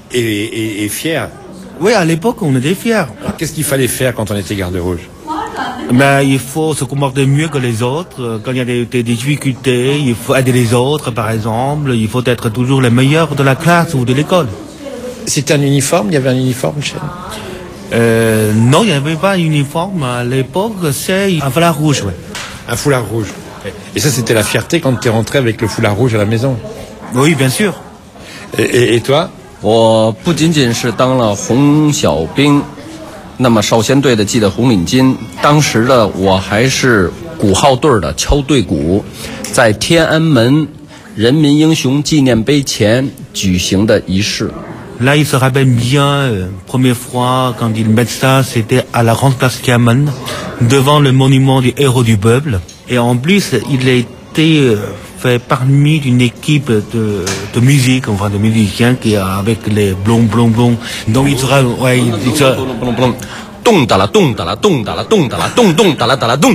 Speaker 7: Et fier?
Speaker 17: Oui, à l'époque, on était fiers.
Speaker 7: Alors, qu'est-ce qu'il fallait faire quand on était garde rouge?
Speaker 17: Mais il faut se comporter mieux que les autres. Quand il y a des difficultés, il faut aider les autres, par exemple. Il faut être toujours le meilleur de la classe ou de l'école.
Speaker 7: C'était un uniforme? Il y avait un uniforme chez
Speaker 17: Non, il n'y avait pas d'uniforme. À l'époque, c'est un foulard rouge, ouais.
Speaker 7: Un foulard rouge. Et ça, c'était la fierté quand tu es rentré avec le foulard rouge à la maison.
Speaker 17: Oui, bien sûr.
Speaker 7: Et toi?
Speaker 18: 我不仅仅是当了红小兵，那么少先队的系的红领巾，当时的我还是鼓号队的敲队鼓，在天安门人民英雄纪念碑前举行的仪式。
Speaker 17: Là, il se rappelle bien, première fois, quand ils mettent ça, c'était à la grande place Tiananmen, devant le monument du héros du peuple. Et en plus, il a été fait parmi d'une équipe de musique, enfin de musiciens, qui avec les blonds. Donc il sera, ouais, il sera...
Speaker 18: Dong da la dong da la dong da la dong da la dong dong da la dong.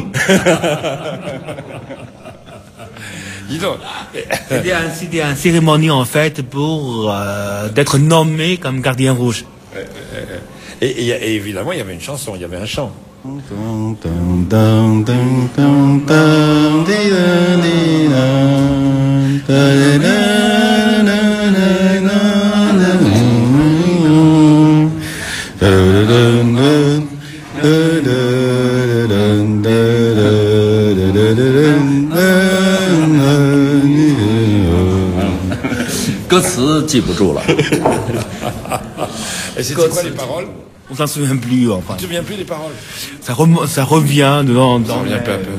Speaker 17: C'était une cérémonie en fait pour d'être nommé comme gardien rouge.
Speaker 7: Et évidemment, il y avait une chanson, il y avait un chant. Et c'était quoi les paroles?
Speaker 17: On s'en souvient plus, enfin.
Speaker 7: Tu te souviens plus des paroles?
Speaker 17: Ça revient dans
Speaker 7: ça revient peu à peu.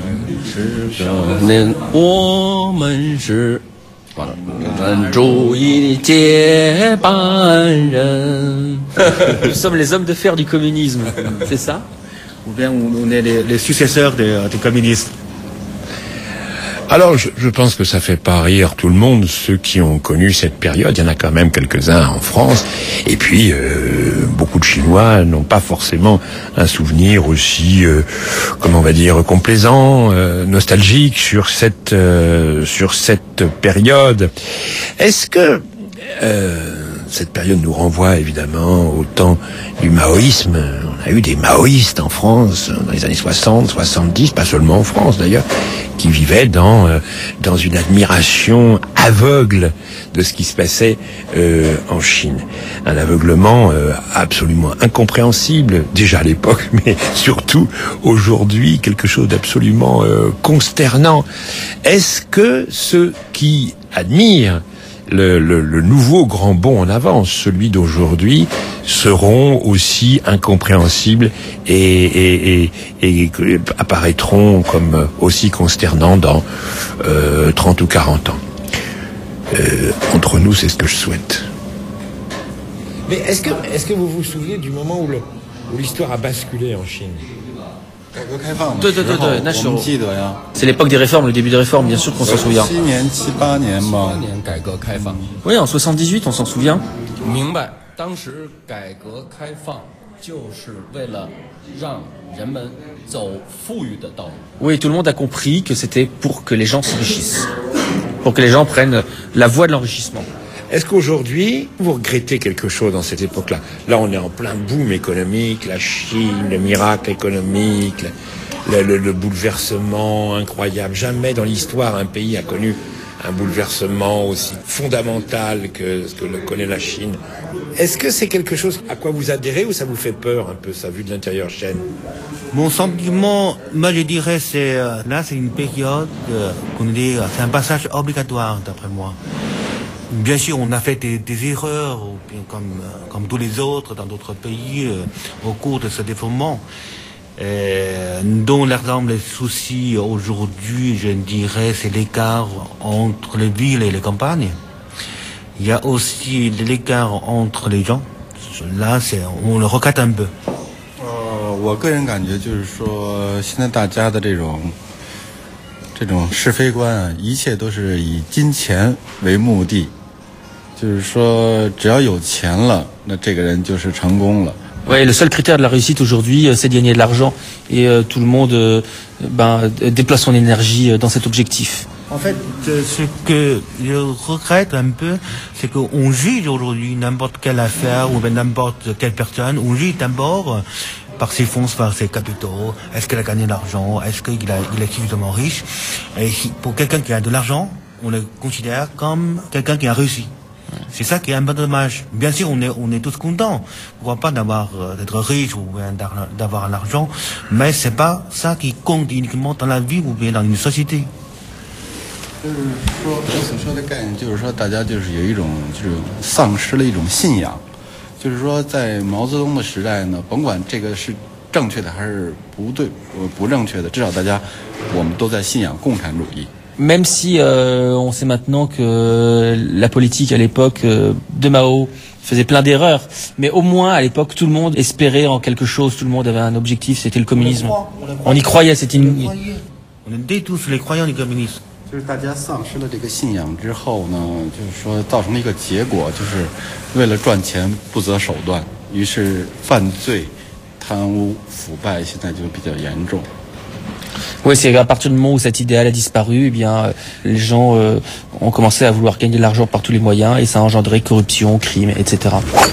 Speaker 16: Nous sommes les hommes de fer du communisme, c'est ça?
Speaker 17: Ou bien on est les successeurs des communistes.
Speaker 7: Alors, je pense que ça fait pas rire tout le monde, ceux qui ont connu cette période. Il y en a quand même quelques-uns en France. Et puis, beaucoup de Chinois n'ont pas forcément un souvenir aussi, comment on va dire, complaisant, nostalgique sur cette période. Est-ce que cette période nous renvoie évidemment au temps du maoïsme? On a eu des maoïstes en France dans les années 60, 70, pas seulement en France d'ailleurs, qui vivaient dans une admiration aveugle de ce qui se passait en Chine. Un aveuglement absolument incompréhensible, déjà à l'époque, mais surtout aujourd'hui, quelque chose d'absolument consternant. Est-ce que ceux qui admirent le nouveau grand bond en avant, celui d'aujourd'hui, seront aussi incompréhensibles et apparaîtront comme aussi consternants dans 30 ou 40 ans. Entre nous, c'est ce que je souhaite. Mais est-ce que vous vous souvenez du moment où l'histoire a basculé en Chine?
Speaker 16: C'est l'époque des réformes, le début des réformes, bien sûr qu'on s'en souvient. Oui, en 78, on s'en souvient. Oui, tout le monde a compris que c'était pour que les gens s'enrichissent, pour que les gens prennent la voie de l'enrichissement.
Speaker 7: Est-ce qu'aujourd'hui, vous regrettez quelque chose dans cette époque-là? Là, on est en plein boom économique, la Chine, le miracle économique, le bouleversement incroyable. Jamais dans l'histoire, un pays a connu un bouleversement aussi fondamental que ce que connaît la Chine. Est-ce que c'est quelque chose à quoi vous adhérez ou ça vous fait peur un peu, ça, vu de l'intérieur Chine?
Speaker 17: Mon sentiment, moi je dirais, c'est une période, c'est un passage obligatoire d'après moi. Bien sûr, on a fait des erreurs, comme tous les autres dans d'autres pays, au cours de ce développement. Dont l'exemple, les soucis aujourd'hui, je dirais, c'est l'écart entre les villes et les campagnes. Il y a aussi l'écart entre les gens. Là, on le regrette un peu.
Speaker 19: 我个人感觉就是说，现在大家的这种是非观啊，一切都是以金钱为目的，就是说只要有钱了，那这个人就是成功了。
Speaker 16: Oui, le seul critère de la réussite aujourd'hui, c'est de gagner de l'argent et tout le monde déploie son énergie dans cet objectif.
Speaker 17: En fait, ce que je regrette un peu, c'est qu'on juge aujourd'hui n'importe quelle affaire ou n'importe quelle personne, on juge d'abord par ses fonds, par ses capitaux, est-ce qu'il a gagné de l'argent, est-ce qu'il est suffisamment riche. Et pour quelqu'un qui a de l'argent, on le considère comme quelqu'un qui a réussi. C'est ça qui est un peu dommage. Bien sûr, on est tous contents. Pourquoi pas d'être riche ou bien d'avoir l'argent, mais c'est pas ça qui compte uniquement dans la vie ou bien dans une société.
Speaker 19: 我所说的概念就是说，大家就是有一种就是丧失了一种信仰，就是说在毛泽东的时代呢，甭管这个是正确的还是不正确的，至少我们都在信仰共产主义。
Speaker 15: Même si on sait maintenant que la politique à l'époque de Mao faisait plein d'erreurs, mais au moins à l'époque tout le monde espérait en quelque chose, tout le monde avait un objectif, c'était le communisme. On y croyait, c'était une...
Speaker 17: On était tous les croyants du communisme.
Speaker 19: 就是大家丧失了这个信仰之后呢，就是说造成了一个结果，就是为了赚钱不择手段，于是犯罪、贪污、腐败现在就比较严重。
Speaker 15: Oui, c'est à partir du moment où cet idéal a disparu, eh bien, les gens ont commencé à vouloir gagner de l'argent par tous les moyens et ça a engendré corruption, crime, etc.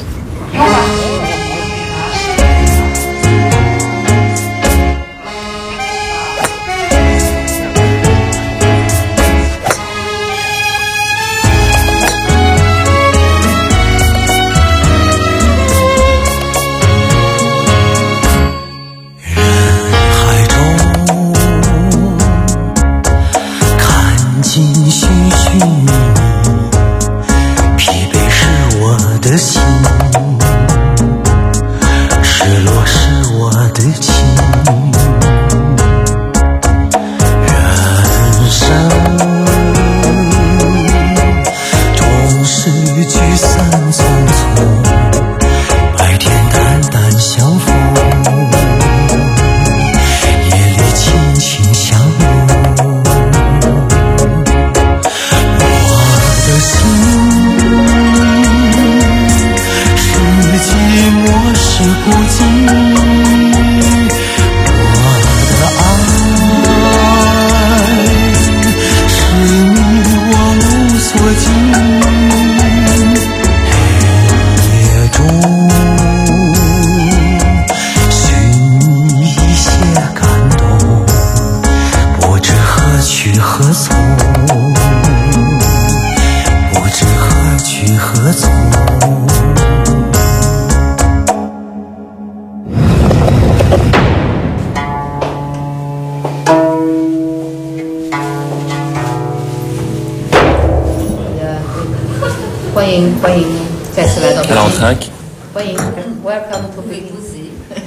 Speaker 15: Elle en trinque.
Speaker 9: Welcome to BBC.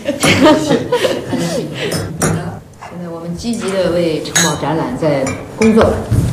Speaker 9: 现在我们积极的为城堡展览在工作。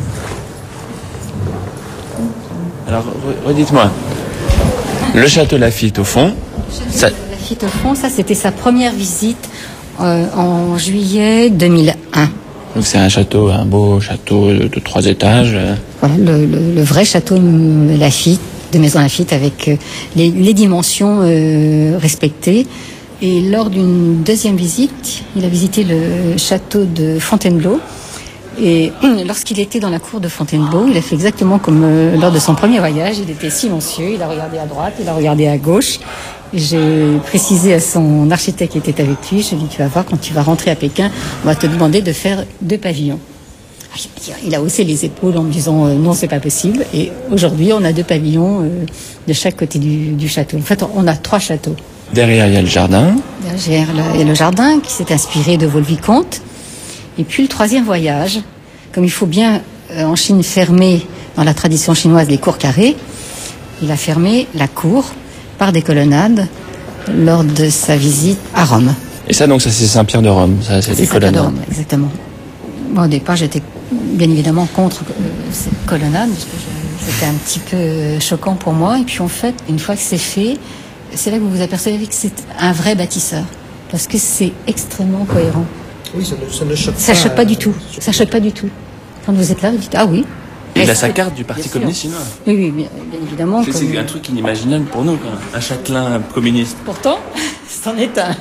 Speaker 15: Alors, redites-moi. Le château Laffitte au fond.
Speaker 9: Ça... Laffitte au fond, ça c'était sa première visite en juillet 2001.
Speaker 15: Donc c'est un château, un beau château de 3 étages.
Speaker 9: Voilà, le vrai château Laffitte, de Maison Laffitte, avec les dimensions respectées. Et lors d'une deuxième visite, il a visité le château de Fontainebleau. Et lorsqu'il était dans la cour de Fontainebleau, il a fait exactement comme lors de son premier voyage. Il était silencieux, il a regardé à droite, il a regardé à gauche. J'ai précisé à son architecte qui était avec lui, je lui ai dit, tu vas voir, quand tu vas rentrer à Pékin, on va te demander de faire 2 pavillons. Il a haussé les épaules en me disant, non, c'est pas possible. Et aujourd'hui, on a 2 pavillons de chaque côté du château. En fait, on a 3 châteaux.
Speaker 15: Derrière, il y a le jardin.
Speaker 9: Derrière, il y a le jardin qui s'est inspiré de Vaux-le-Vicomte. Et puis le 3e voyage, comme il faut bien en Chine fermer, dans la tradition chinoise, les cours carrés, il a fermé la cour par des colonnades lors de sa visite à Rome.
Speaker 15: Et ça, donc, ça c'est Saint-Pierre de Rome, ça c'est des colonnades.
Speaker 9: Saint-Pierre de Rome, exactement. Bon, au départ, j'étais bien évidemment contre cette colonnade, parce que c'était un petit peu choquant pour moi. Et puis en fait, une fois que c'est fait, c'est là que vous vous apercevez que c'est un vrai bâtisseur, parce que c'est extrêmement cohérent.
Speaker 20: Oui, ça ne choque pas.
Speaker 9: Ça choque pas du tout. Ça choque pas du tout. Quand vous êtes là, vous dites ah oui.
Speaker 15: Et il a sa carte du Parti communiste chinois.
Speaker 9: Oui, bien évidemment.
Speaker 15: C'est un truc inimaginable pour nous, un châtelain communiste.
Speaker 9: Pourtant, c'en est un.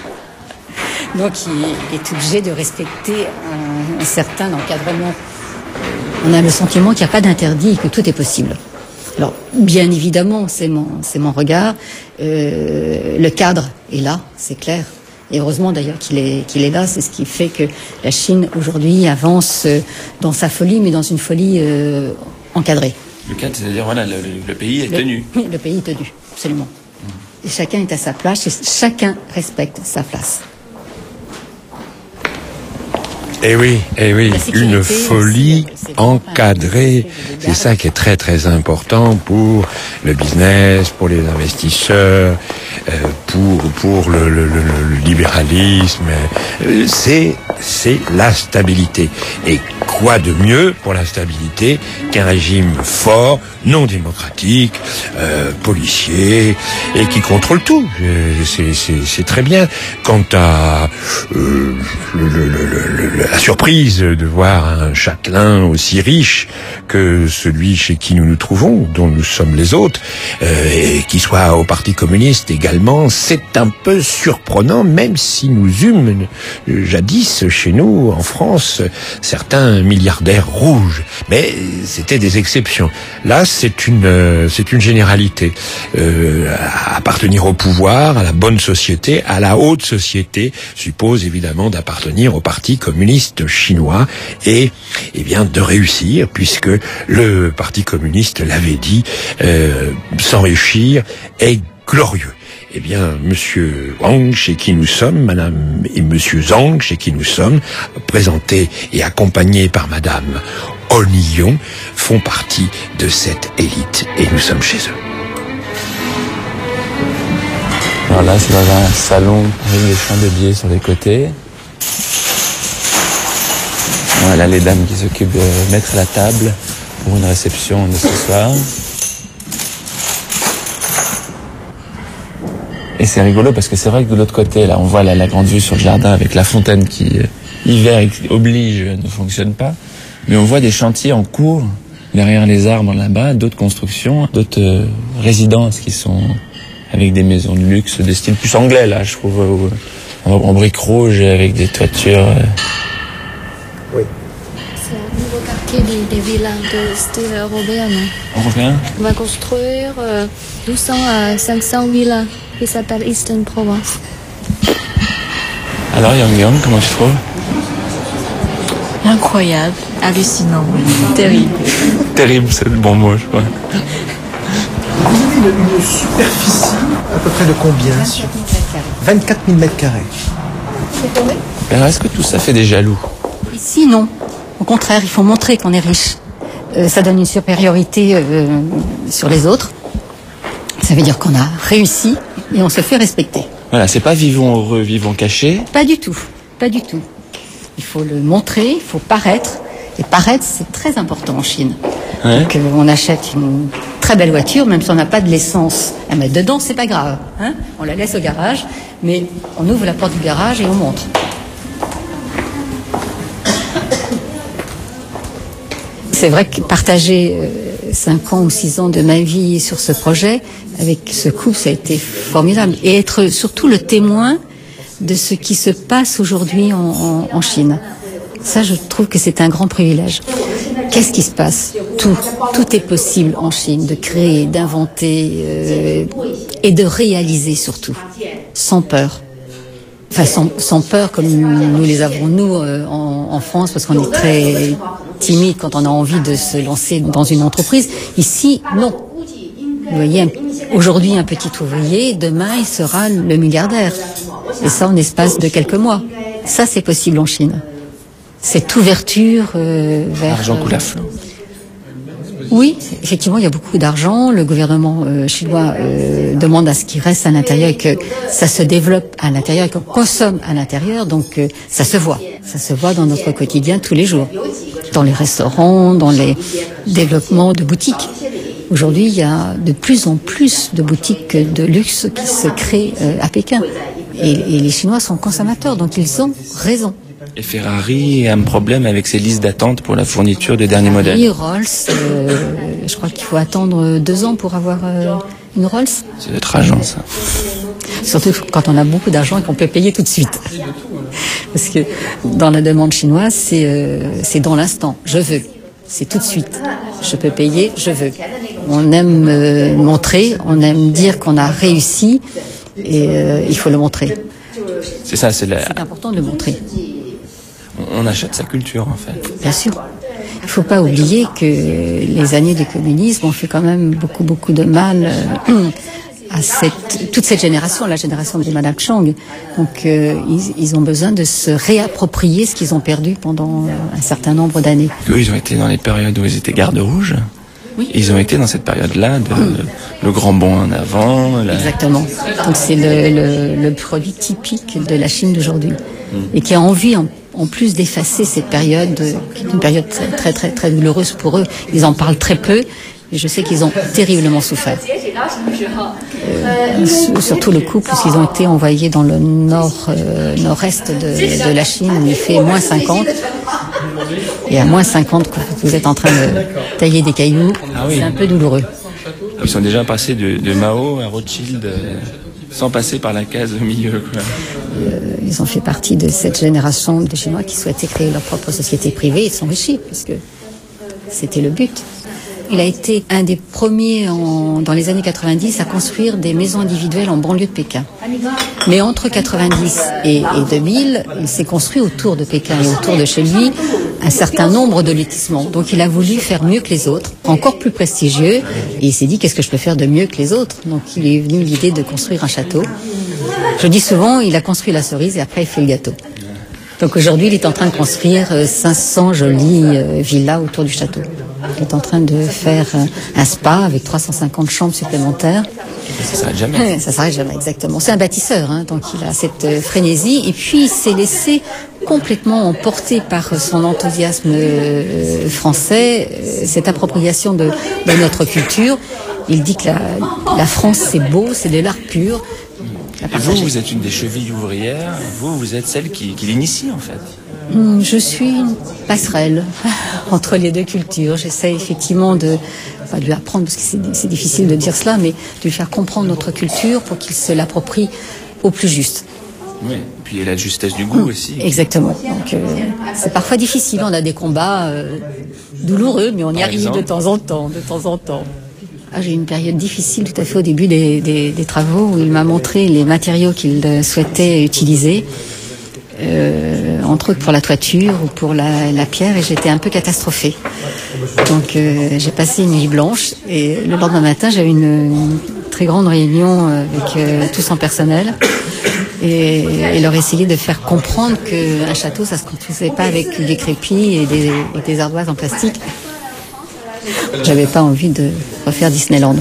Speaker 9: Donc il est obligé de respecter un certain encadrement. On a le sentiment qu'il n'y a pas d'interdit et que tout est possible. Alors, bien évidemment, c'est mon regard. Le cadre est là, c'est clair. Et heureusement d'ailleurs qu'il est là, c'est ce qui fait que la Chine aujourd'hui avance dans sa folie, mais dans une folie encadrée.
Speaker 15: Le cadre, c'est-à-dire, voilà, le pays est tenu.
Speaker 9: Oui, le pays est tenu, absolument. Et chacun est à sa place et chacun respecte sa place.
Speaker 7: Eh oui, une folie encadrée. C'est ça qui est très très important pour le business, pour les investisseurs, pour le libéralisme. C'est la stabilité. Et quoi de mieux pour la stabilité qu'un régime fort, non démocratique, policier, et qui contrôle tout. C'est très bien. Quant à la surprise de voir un châtelain aussi riche que celui chez qui nous nous trouvons, dont nous sommes les hôtes, et qui soit au Parti communiste également, c'est un peu surprenant, même si nous eûmes jadis chez nous, en France, certains milliardaires rouges. Mais c'était des exceptions. Là, c'est une généralité. Appartenir au pouvoir, à la bonne société, à la haute société, suppose évidemment d'appartenir au Parti communiste chinois et bien de réussir, puisque le Parti communiste l'avait dit, s'enrichir est glorieux. Eh bien, Monsieur Wang, chez qui nous sommes, Madame et Monsieur Zhang, chez qui nous sommes, présentés et accompagnés par Madame Olyon, font partie de cette élite et nous sommes chez eux.
Speaker 15: Alors là, c'est dans un salon avec des chandeliers sur les côtés. Voilà les dames qui s'occupent de mettre la table pour une réception de ce soir. Et c'est rigolo parce que c'est vrai que de l'autre côté, là, on voit la grande vue sur le jardin avec la fontaine qui, hiver oblige, ne fonctionne pas. Mais on voit des chantiers en cours derrière les arbres là-bas, d'autres constructions, d'autres résidences qui sont avec des maisons de luxe de style plus anglais, là, je trouve, en briques rouges avec des toitures.
Speaker 20: Oui. C'est un nouveau quartier des villas de style européen.
Speaker 15: Européen ?
Speaker 20: On va construire 200 à 500 villas qui s'appelle Eastern Provence.
Speaker 15: Alors, Yang Yang, comment tu trouves ?
Speaker 21: Incroyable, hallucinant, terrible.
Speaker 15: Terrible, c'est le bon mot, je crois.
Speaker 22: Vous avez une superficie à peu près de combien? 24 000 mètres carrés.
Speaker 15: Alors, est-ce que tout ça fait des jaloux?
Speaker 9: Ici, non. Au contraire, il faut montrer qu'on est riche. Ça donne une supériorité sur les autres. Ça veut dire qu'on a réussi et on se fait respecter.
Speaker 15: Voilà, c'est pas vivons heureux, vivons cachés.
Speaker 9: Pas du tout, pas du tout. Il faut le montrer, il faut paraître. Et paraître, c'est très important en Chine. Ouais. Donc, on achète une très belle voiture, même si on n'a pas de l'essence à mettre dedans, c'est pas grave. Hein, on la laisse au garage, mais on ouvre la porte du garage et on montre. C'est vrai que partager 5 ans ou 6 ans de ma vie sur ce projet, avec ce couple, ça a été formidable. Et être surtout le témoin de ce qui se passe aujourd'hui en Chine. Ça, je trouve que c'est un grand privilège. Qu'est-ce qui se passe? Tout est possible en Chine, de créer, d'inventer et de réaliser surtout, sans peur. Enfin, sans peur comme nous les avons nous en France, parce qu'on est très timide quand on a envie de se lancer dans une entreprise. Ici, non. Vous voyez, aujourd'hui un petit ouvrier, demain il sera le milliardaire. Et ça en espace de quelques mois. Ça, c'est possible en Chine. Cette ouverture vers...
Speaker 15: L'argent coule à flot.
Speaker 9: Oui, effectivement, il y a beaucoup d'argent. Le gouvernement chinois demande à ce qu'il reste à l'intérieur et que ça se développe à l'intérieur et qu'on consomme à l'intérieur. Donc, ça se voit. Ça se voit dans notre quotidien tous les jours. Dans les restaurants, dans les développements de boutiques. Aujourd'hui, il y a de plus en plus de boutiques de luxe qui se créent à Pékin. Et les Chinois sont consommateurs, donc ils ont raison.
Speaker 15: Et Ferrari a un problème avec ses listes d'attente pour la fourniture des derniers modèles.
Speaker 9: Oui, Rolls, je crois qu'il faut attendre 2 ans pour avoir une Rolls.
Speaker 15: C'est notre argent, ça.
Speaker 9: Surtout quand on a beaucoup d'argent et qu'on peut payer tout de suite. Parce que dans la demande chinoise, c'est dans l'instant. Je veux. C'est tout de suite. Je peux payer, je veux. On aime montrer, on aime dire qu'on a réussi et il faut le montrer.
Speaker 15: C'est ça, c'est
Speaker 9: important de le montrer.
Speaker 15: On achète sa culture, en fait.
Speaker 9: Bien sûr. Il ne faut pas oublier que les années du communisme ont fait quand même beaucoup de mal à toute cette génération, la génération de Madame Chang. Donc ils ont besoin de se réapproprier ce qu'ils ont perdu pendant un certain nombre d'années.
Speaker 1: Eux, ils ont été dans les périodes où ils étaient gardes rouges. Oui. Ils ont été dans cette période-là, le grand bond en avant.
Speaker 9: Exactement. Donc c'est le produit typique de la Chine d'aujourd'hui. Et qui a envie, en plus d'effacer cette période, qui est une période très douloureuse pour eux. Ils en parlent très peu. Et je sais qu'ils ont terriblement souffert. Surtout le couple, puisqu'ils ont été envoyés dans le nord-est de la Chine, où il fait moins 50. Et à moins 50, vous êtes en train de tailler des cailloux, c'est un peu douloureux.
Speaker 1: Ils sont déjà passés de Mao à Rothschild, sans passer par la case au milieu.
Speaker 9: Ils ont fait partie de cette génération de Chinois qui souhaitaient créer leur propre société privée et s'enrichir, puisque c'était le but. Il a été un des premiers dans les années 90 à construire des maisons individuelles en banlieue de Pékin. Mais entre 90 et 2000, il s'est construit autour de Pékin et autour de chez lui un certain nombre de lotissements. Donc il a voulu faire mieux que les autres, encore plus prestigieux, et il s'est dit qu'est-ce que je peux faire de mieux que les autres. Donc il est venu l'idée de construire un château. Je dis souvent, il a construit la cerise et après il fait le gâteau. Donc aujourd'hui, il est en train de construire 500 jolies villas autour du château. Il est en train de faire un spa avec 350 chambres supplémentaires.
Speaker 1: Ça s'arrête jamais.
Speaker 9: Ça s'arrête jamais, exactement. C'est un bâtisseur, donc il a cette frénésie. Et puis, il s'est laissé complètement emporter par son enthousiasme français, cette appropriation de notre culture. Il dit que la France, c'est beau, c'est de l'art pur.
Speaker 1: Vous êtes une des chevilles ouvrières, vous êtes celle qui l'initie en fait.
Speaker 9: Je suis une passerelle entre les deux cultures. J'essaie effectivement de lui apprendre, parce que c'est difficile de dire cela, mais de lui faire comprendre notre culture pour qu'il se l'approprie au plus juste.
Speaker 1: Oui, et puis il y a la justesse du goût aussi.
Speaker 9: Exactement. Donc c'est parfois difficile, on a des combats douloureux, mais on y arrive de temps en temps. J'ai eu une période difficile tout à fait au début des travaux où il m'a montré les matériaux qu'il souhaitait utiliser, entre autres pour la toiture ou pour la pierre, et j'étais un peu catastrophée. Donc j'ai passé une nuit blanche et le lendemain matin j'avais une très grande réunion avec tout son personnel et leur essayer de faire comprendre qu'un château ça se construisait pas avec des crépis et des ardoises en plastique. J'avais pas envie de refaire Disneyland.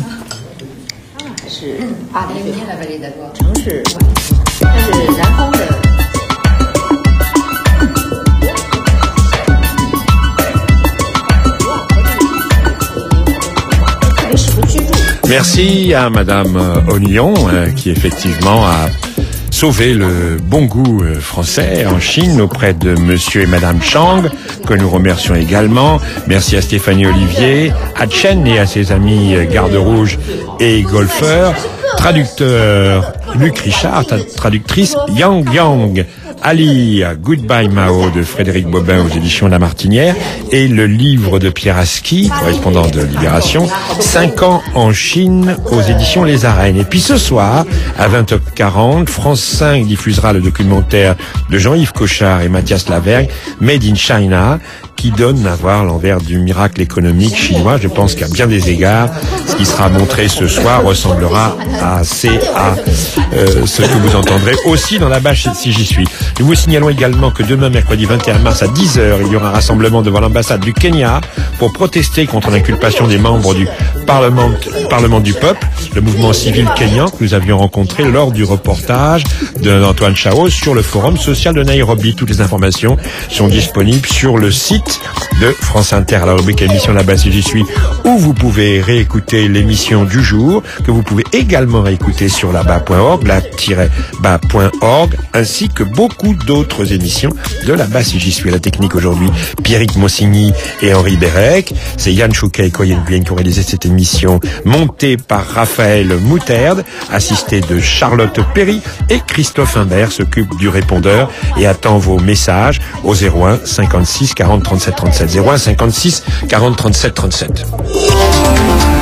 Speaker 7: Merci à Madame Oignon qui effectivement a sauvé le bon goût français en Chine auprès de Monsieur et Madame Chang, que nous remercions également. Merci à Stéphanie Olivier, à Chen et à ses amis gardes rouges et golfeurs. Traducteur Luc Richard, traductrice Yang. À lire Goodbye Mao de Frédéric Bobin aux éditions La Martinière et le livre de Pierre Aski, correspondant de Libération, 5 ans en Chine aux éditions Les Arènes. Et puis ce soir, à 20h40, France 5 diffusera le documentaire de Jean-Yves Cochard et Mathias Lavergne, Made in China, qui donne à voir l'envers du miracle économique chinois. Je pense qu'à bien des égards, ce qui sera montré ce soir ressemblera assez à ce que vous entendrez aussi dans la bâche si j'y suis. Nous vous signalons également que demain, mercredi 21 mars à 10h, il y aura un rassemblement devant l'ambassade du Kenya pour protester contre l'inculpation des membres du Parlement du peuple, le mouvement civil kényan que nous avions rencontré lors du reportage d'Antoine Chaos sur le forum social de Nairobi. Toutes les informations sont disponibles sur le site de France Inter à la rubrique émission là-bas si j'y suis, où vous pouvez réécouter l'émission du jour, que vous pouvez également réécouter sur là-bas.org, la-bas.org, ainsi que beaucoup d'autres émissions de là-bas si j'y suis. À la technique aujourd'hui, Pierrick Monsigny et Henri Bérec. C'est Yann Chouquet et Coyen Gouyen qui ont réalisé cette émission, montée par Raphaël Mouterde, assisté de Charlotte Perry, et Christophe Imbert s'occupe du répondeur et attend vos messages au 01 56 40 37 37, 01 56 40 37 37.